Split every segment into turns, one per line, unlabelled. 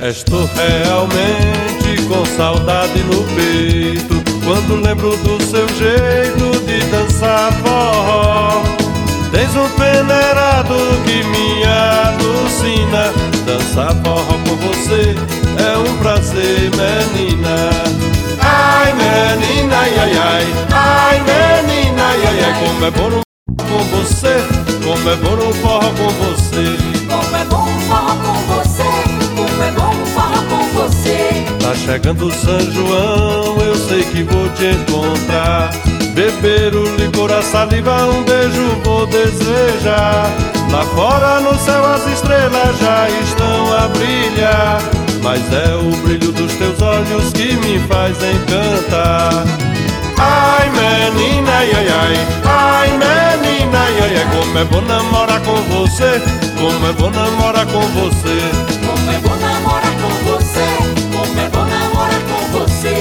Estou realmente com saudade no peito quando lembro do seu jeito de dançar forró. Tens um peneirado que me alucina. Dançar forró com você é um prazer, menina. Ai, menina, ai, ai, ai. Ai, menina, ai, ai, ai. Como é bom com você, como é bom no forró com você.
Como é bom um forró com você, como é bom um forró com você.
Tá chegando São João, eu sei que vou te encontrar. Beber o licor, a saliva, um beijo vou desejar. Lá fora no céu as estrelas já estão a brilhar, mas é o brilho dos teus olhos que me faz encantar. Ai, menina, ai, ai, ai. Ai, menina, ai, ai, ai. Como é bom namorar com você, como é bom namorar com você.
Como é bom namorar com você, como é bom namorar com você.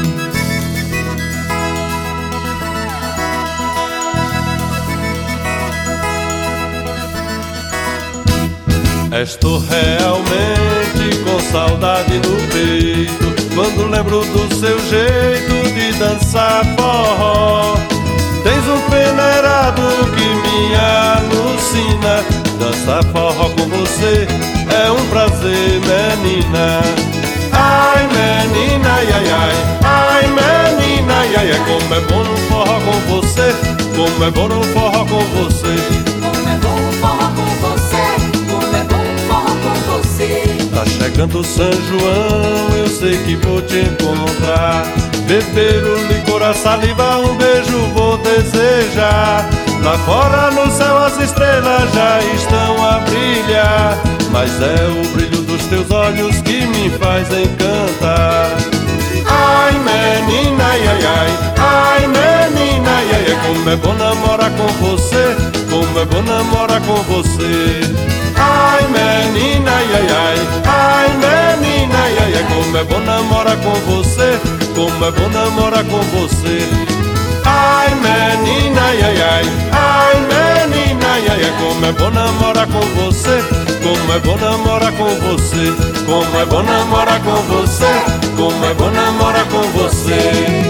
Estou realmente com saudade no peito quando lembro do seu jeito de dançar forró. Tens um peneirado que me alucina. Dançar forró com você é um prazer, menina. Ai, menina, ai, ai, ai. Ai, menina, ai, ai, ai. Como é bom no forró com você, como é bom no forró com você.
Como é bom um forró com você, como é bom um forró com você.
Tá chegando São João, eu sei que vou te encontrar. Beber o licor, a saliva, um beijo vou desejar. Lá fora no céu as estrelas já estão a brilhar, mas é o brilho dos teus olhos que me faz encantar. Ai, menina, ai, ai, ai. Ai, menina, ai, ai, ai. Como é bom namorar com você, como é bom namorar com você. Ai, menina, ai, ai, ai. Ai, menina, ai, ai, ai. Como é bom namorar com você, como é bom namorar com você. Ai, menina, ai, ai, ai. Ai, menina, ai, ai, ai. Como é bom namorar com você, como é bom namorar com você. Como é bom namorar com você, como é bom namorar com você.